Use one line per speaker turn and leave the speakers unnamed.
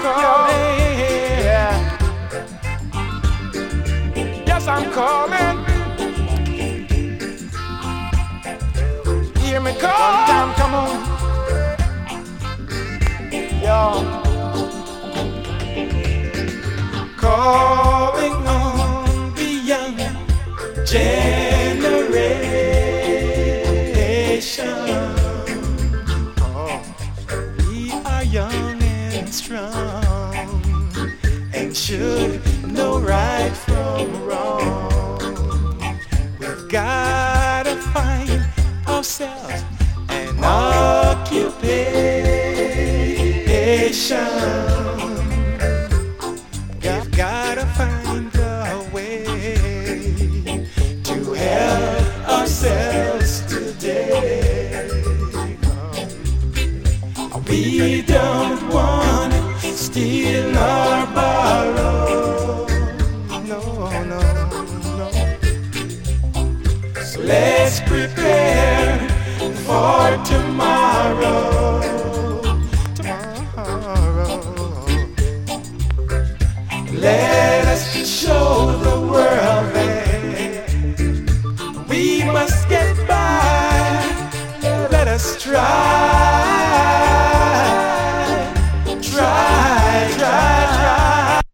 calling. Yeah. Yes, I'm calling. Hear me call. One time, come on. Yo. Calling on the young generation. Oh. We are young and strong and should know right from wrong. We've gotta find ourselves an occupation. We've gotta find a way to help ourselves today. We don't wanna steal or borrow. No, no, no. So let's prepare for tomorrow. Tomorrow. Let's